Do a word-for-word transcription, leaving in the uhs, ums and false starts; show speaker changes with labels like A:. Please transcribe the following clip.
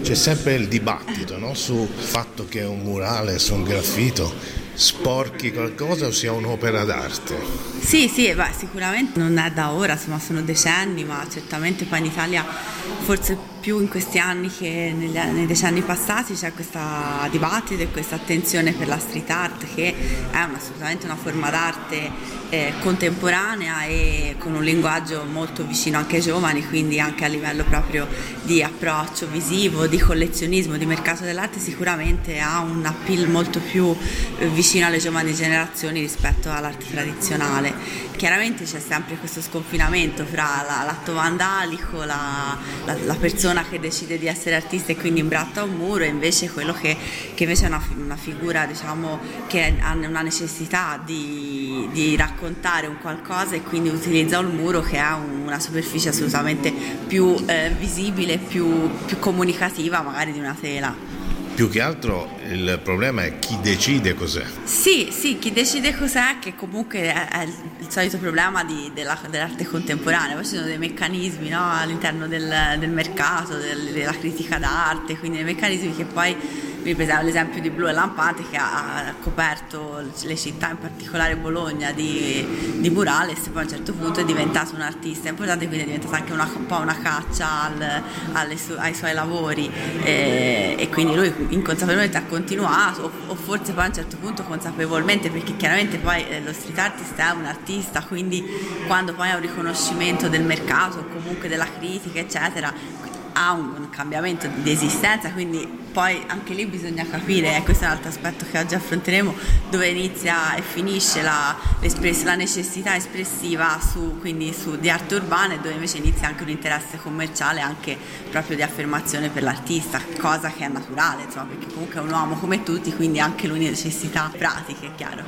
A: c'è sempre il dibattito, no? Sul fatto che un murale, su un graffito sporchi qualcosa o sia un'opera d'arte.
B: Sì, sì, beh, sicuramente non è da ora, insomma sono decenni, ma certamente poi in Italia forse più in questi anni che negli, nei decenni passati c'è questa dibattito e questa attenzione per la street art, che è un, assolutamente una forma d'arte eh, contemporanea e con un linguaggio molto vicino anche ai giovani, quindi anche a livello proprio di approccio visivo, di collezionismo, di mercato dell'arte sicuramente ha un appeal molto più eh, vicino alle giovani generazioni rispetto all'arte tradizionale. Chiaramente c'è sempre questo sconfinamento fra la, l'atto vandalico, la, la, la persona che decide di essere artista e quindi imbratta un muro, e invece quello che, che invece è una, una figura, diciamo, che ha una necessità di, di raccontare un qualcosa e quindi utilizza un muro che ha una superficie assolutamente più eh, visibile, più, più comunicativa magari di una tela.
A: Più che altro il problema è chi decide cos'è.
B: Sì, sì, chi decide cos'è, che comunque è, è il, il solito problema di, della, dell'arte contemporanea. Poi ci sono dei meccanismi, no, all'interno del, del mercato, del, della critica d'arte, quindi dei meccanismi che poi, vi presento l'esempio di Blu e Lampante, che ha coperto le città, in particolare Bologna, di, di murales, e poi a un certo punto è diventato un artista importante, quindi è diventata anche una, un po' una caccia al, alle su, ai suoi lavori, e, e quindi lui inconsapevolmente ha continuato, o, o forse poi a un certo punto consapevolmente, perché chiaramente poi eh, lo street artist è un artista, quindi quando poi ha un riconoscimento del mercato o comunque della critica eccetera, ha un cambiamento di esistenza, quindi poi anche lì bisogna capire, e questo è un altro aspetto che oggi affronteremo, dove inizia e finisce la, la necessità espressiva su, quindi su, di arte urbana, e dove invece inizia anche un interesse commerciale, anche proprio di affermazione per l'artista, cosa che è naturale, insomma, perché comunque è un uomo come tutti, quindi anche lui necessità pratiche, è chiaro.